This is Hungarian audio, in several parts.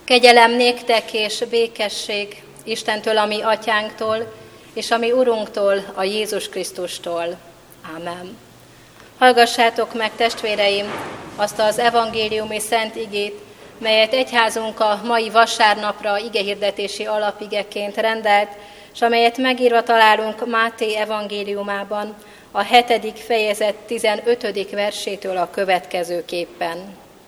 Kegyelem néktek és békesség Istentől, a mi atyánktól, és a mi Urunktól, a Jézus Krisztustól. Ámen. Hallgassátok meg, testvéreim, azt az evangéliumi szent igét, melyet egyházunk a mai vasárnapra igehirdetési alapigeként rendelt, és amelyet megírva találunk Máté evangéliumában, a 7. fejezet 15. versétől a következőképpen.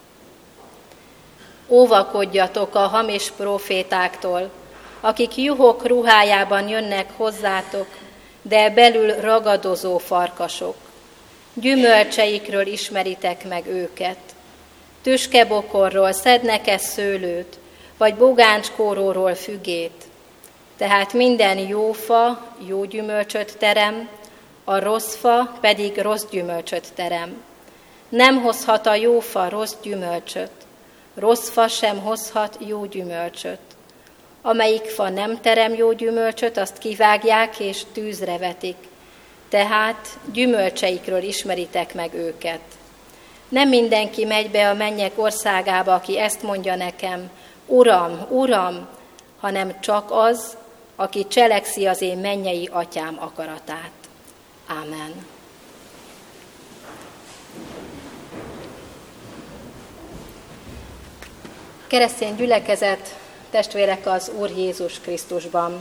Óvakodjatok a hamis prófétáktól, akik juhok ruhájában jönnek hozzátok, de belül ragadozó farkasok. Gyümölcseikről ismeritek meg őket. Tüskebokorról szednek-e szőlőt, vagy bogánckóróról fügét? Tehát minden jó fa jó gyümölcsöt terem, a rossz fa pedig rossz gyümölcsöt terem. Nem hozhat a jó fa rossz gyümölcsöt, rossz fa sem hozhat jó gyümölcsöt. Amelyik fa nem terem jó gyümölcsöt, azt kivágják és tűzre vetik. Tehát gyümölcseikről ismeritek meg őket. Nem mindenki megy be a mennyek országába, aki ezt mondja nekem, Uram, Uram, hanem csak az, aki cselekszi az én mennyei atyám akaratát. Ámen. Keresztény gyülekezet, testvérek az Úr Jézus Krisztusban.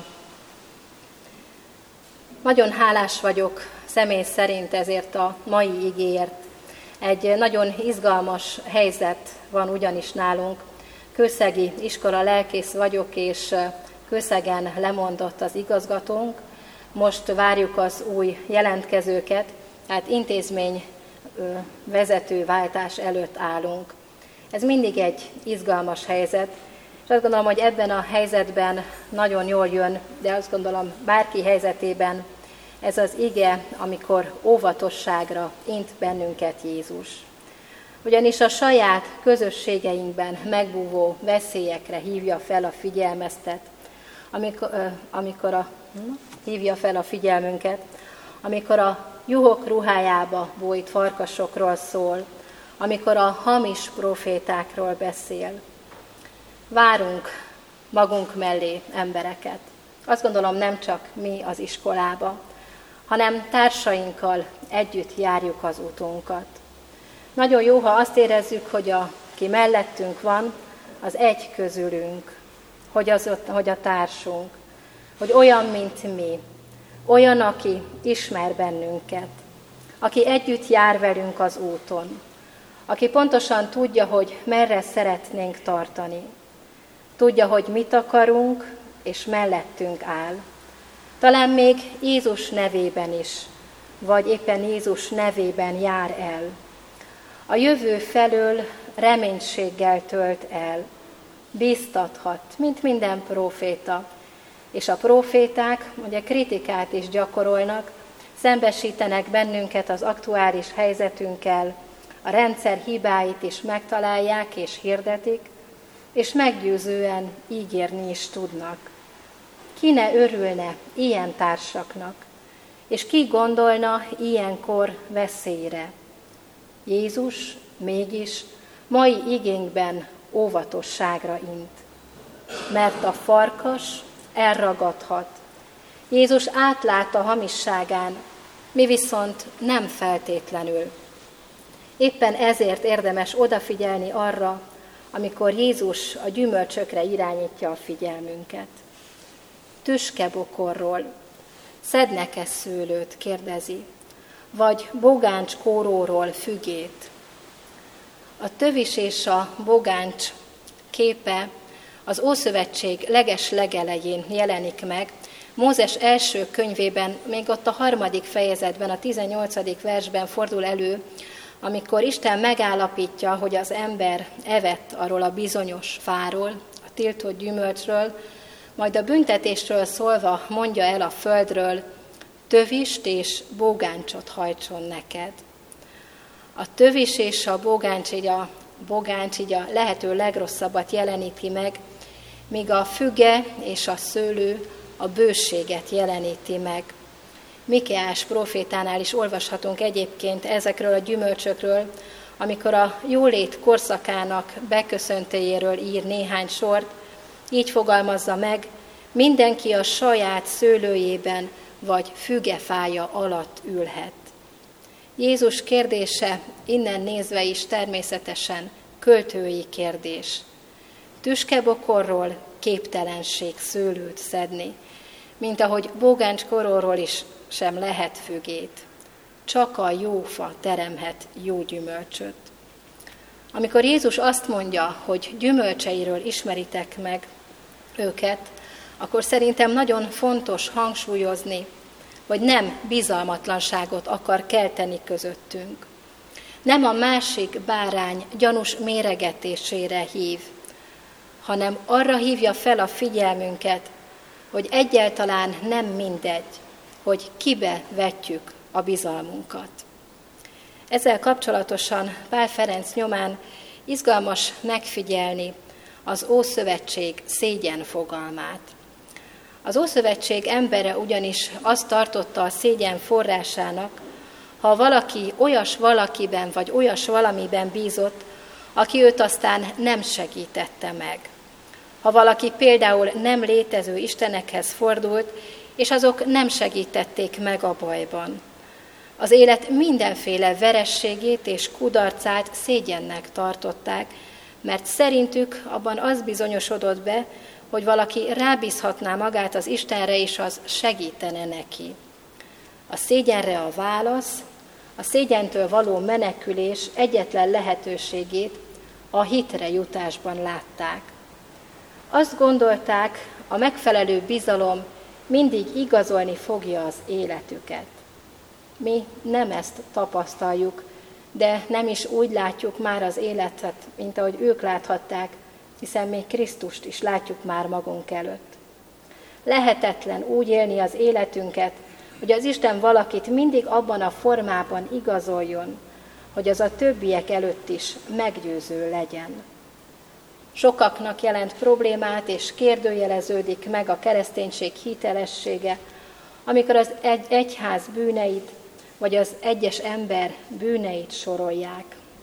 Nagyon hálás vagyok személy szerint ezért a mai igéért. Egy nagyon izgalmas helyzet van ugyanis nálunk. Kőszegi iskola lelkész vagyok, és Kőszegen lemondott az igazgatónk. Most várjuk az új jelentkezőket, tehát intézmény vezetőváltás előtt állunk. Ez mindig egy izgalmas helyzet, és azt gondolom, hogy ebben a helyzetben nagyon jól jön, de azt gondolom bárki helyzetében ez az ige, amikor óvatosságra int bennünket Jézus. Ugyanis a saját közösségeinkben megbúvó veszélyekre hívja fel a figyelmünket, amikor a juhok ruhájába bújt farkasokról szól, amikor a hamis profétákról beszél. Várunk magunk mellé embereket. Azt gondolom, nem csak mi az iskolába, hanem társainkkal együtt járjuk az utunkat. Nagyon jó, ha azt érezzük, hogy aki mellettünk van, az egy közülünk, hogy a társunk, hogy olyan, mint mi, olyan, aki ismer bennünket, aki együtt jár velünk az úton, aki pontosan tudja, hogy merre szeretnénk tartani, tudja, hogy mit akarunk, és mellettünk áll. Talán még Jézus nevében is, vagy éppen Jézus nevében jár el. A jövő felől reménységgel tölt el, bíztathat, mint minden próféta. És a próféták ugye kritikát is gyakorolnak, szembesítenek bennünket az aktuális helyzetünkkel, a rendszer hibáit is megtalálják és hirdetik, és meggyőzően ígérni is tudnak. Ki ne örülne ilyen társaknak, és ki gondolna ilyenkor veszélyre? Jézus mégis mai igénkben óvatosságra int, mert a farkas elragadhat. Jézus átlát a hamisságán, mi viszont nem feltétlenül. Éppen ezért érdemes odafigyelni arra, amikor Jézus a gyümölcsökre irányítja a figyelmünket. Tüskebokorról szednek-e szőlőt, kérdezi, vagy bogánckóróról fügét. A tövis és a bogáncs képe az Ószövetség legelején jelenik meg. Mózes első könyvében, még ott a 3. fejezetben, a 18. versben fordul elő, amikor Isten megállapítja, hogy az ember evett arról a bizonyos fáról, a tiltott gyümölcsről, majd a büntetésről szólva mondja el a földről, tövist és bogáncsot hajtson neked. A tövis és a bogáncs így a lehető legrosszabbat jeleníti meg, míg a füge és a szőlő a bőséget jeleníti meg. Mikeás prófétánál is olvashatunk egyébként ezekről a gyümölcsökről, amikor a jólét korszakának beköszöntőjéről ír néhány sort, így fogalmazza meg: mindenki a saját szőlőjében vagy fügefája alatt ülhet. Jézus kérdése innen nézve is természetesen költői kérdés. Tüskebokorról képtelenség szőlőt szedni, mint ahogy bógáncs koróról is sem lehet fügét. Csak a jó fa teremhet jó gyümölcsöt. Amikor Jézus azt mondja, hogy gyümölcseiről ismeritek meg őket, akkor szerintem nagyon fontos hangsúlyozni, hogy nem bizalmatlanságot akar kelteni közöttünk. Nem a másik bárány gyanús méregetésére hív, hanem arra hívja fel a figyelmünket, hogy egyáltalán nem mindegy, hogy kibe vetjük a bizalmunkat. Ezzel kapcsolatosan Pál Ferenc nyomán izgalmas megfigyelni az Ószövetség szégyen fogalmát. Az Ószövetség embere ugyanis azt tartotta a szégyen forrásának, ha valaki olyas valakiben vagy olyas valamiben bízott, aki őt aztán nem segítette meg. Ha valaki például nem létező istenekhez fordult, és azok nem segítették meg a bajban. Az élet mindenféle verességét és kudarcát szégyennek tartották, mert szerintük abban az bizonyosodott be, hogy valaki rábízhatná magát az Istenre, és az segítene neki. A szégyenre a válasz, a szégyentől való menekülés egyetlen lehetőségét a hitre jutásban látták. Azt gondolták, a megfelelő bizalom mindig igazolni fogja az életüket. Mi nem ezt tapasztaljuk, de nem is úgy látjuk már az életet, mint ahogy ők láthatták, hiszen még Krisztust is látjuk már magunk előtt. Lehetetlen úgy élni az életünket, hogy az Isten valakit mindig abban a formában igazoljon, hogy az a többiek előtt is meggyőző legyen. Sokaknak jelent problémát, és kérdőjeleződik meg a kereszténység hitelessége, amikor az egyház bűneit, vagy az egyes ember bűneit sorolják.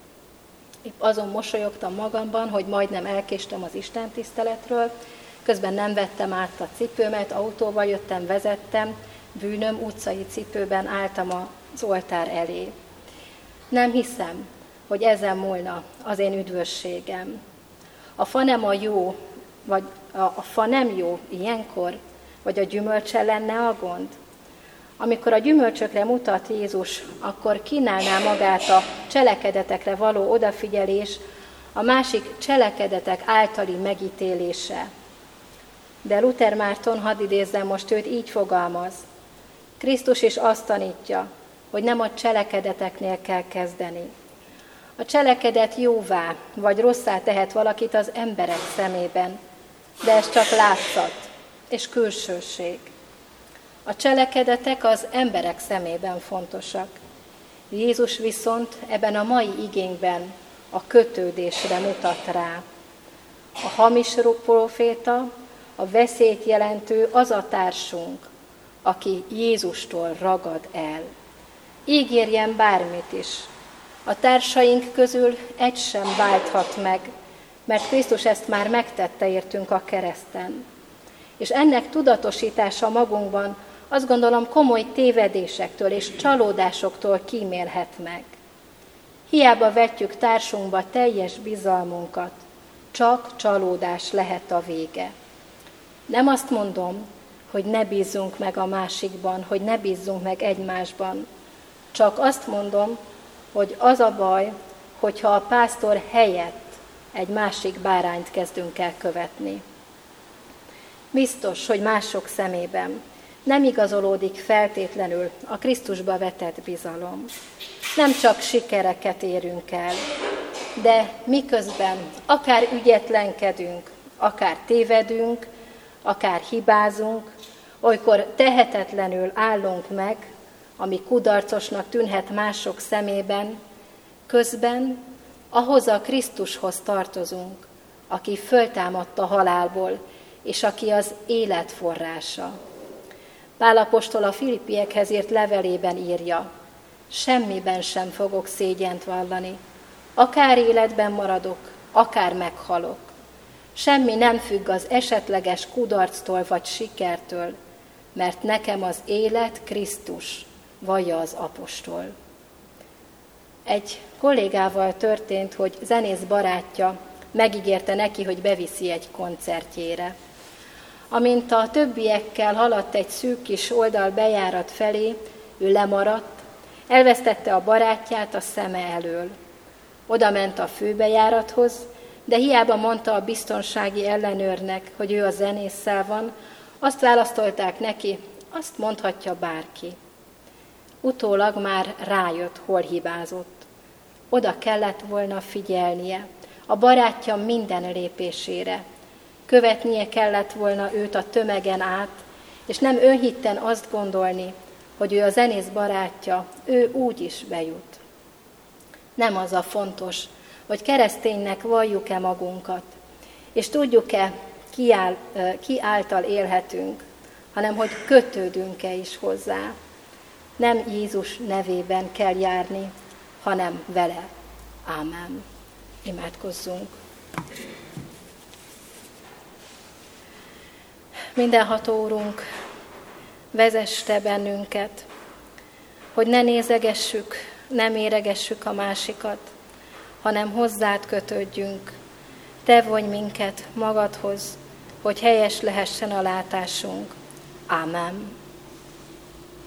Épp azon mosolyogtam magamban, hogy majdnem elkéstem az istentiszteletről, közben nem vettem át a cipőmet, autóval jöttem, vezettem, bűnöm utcai cipőben álltam az oltár elé. Nem hiszem, hogy ezen múlna az én üdvösségem. A fa nem a jó, vagy a fa nem jó ilyenkor, vagy a gyümölcse lenne a gond? Amikor a gyümölcsökre mutat Jézus, akkor kínálná magát a cselekedetekre való odafigyelés, a másik cselekedetek általi megítélése. De Luther Márton, hadd idézzem most őt, így fogalmaz: Krisztus is azt tanítja, hogy nem a cselekedeteknél kell kezdeni. A cselekedet jóvá vagy rosszá tehet valakit az emberek szemében, de ez csak látszat és külsőség. A cselekedetek az emberek szemében fontosak. Jézus viszont ebben a mai igénkben a kötődésre mutat rá. A hamis proféta, a veszélyt jelentő az a társunk, aki Jézustól ragad el. Ígérjen bármit is. A társaink közül egy sem válthat meg, mert Krisztus ezt már megtette értünk a kereszten. És ennek tudatosítása magunkban, azt gondolom, komoly tévedésektől és csalódásoktól kímélhet meg. Hiába vetjük társunkba teljes bizalmunkat, csak csalódás lehet a vége. Nem azt mondom, hogy ne bízzunk meg a másikban, hogy ne bízzunk meg egymásban. Csak azt mondom, hogy az a baj, hogyha a pásztor helyett egy másik bárányt kezdünk el követni. Biztos, hogy mások szemében nem igazolódik feltétlenül a Krisztusba vetett bizalom. Nem csak sikereket érünk el, de miközben akár ügyetlenkedünk, akár tévedünk, akár hibázunk, olykor tehetetlenül állunk meg, ami kudarcosnak tűnhet mások szemében, közben ahhoz a Krisztushoz tartozunk, aki föltámadt a halálból, és aki az élet forrása. Pál apostol a Filippiekhez írt levelében írja: semmiben sem fogok szégyent vallani, Akár életben maradok, akár meghalok. Semmi nem függ az esetleges kudarctól vagy sikertől, mert nekem az élet Krisztus, vallja az apostol. Egy kollégával történt, hogy zenész barátja megígérte neki, hogy beviszi egy koncertjére. Amint a többiekkel haladt egy szűk kis oldalbejárat felé, ő lemaradt, elvesztette a barátját a szeme elől. Oda ment a főbejárathoz, de hiába mondta a biztonsági ellenőrnek, hogy ő a zenésszel van, azt választolták neki, azt mondhatja bárki. Utólag már rájött, hol hibázott. Oda kellett volna figyelnie, a barátja minden lépésére. Követnie kellett volna őt a tömegen át, és nem önhitten azt gondolni, hogy ő a zenész barátja, ő úgy is bejut. Nem az a fontos, hogy kereszténynek valljuk-e magunkat, és tudjuk-e, ki által élhetünk, hanem hogy kötődünk-e is hozzá. Nem Jézus nevében kell járni, hanem vele. Ámen. Imádkozzunk. Mindenható Úrunk, vezess Te bennünket, hogy ne nézegessük, ne méregessük a másikat, hanem hozzád kötődjünk. Te vonj minket magadhoz, hogy helyes lehessen a látásunk. Ámen.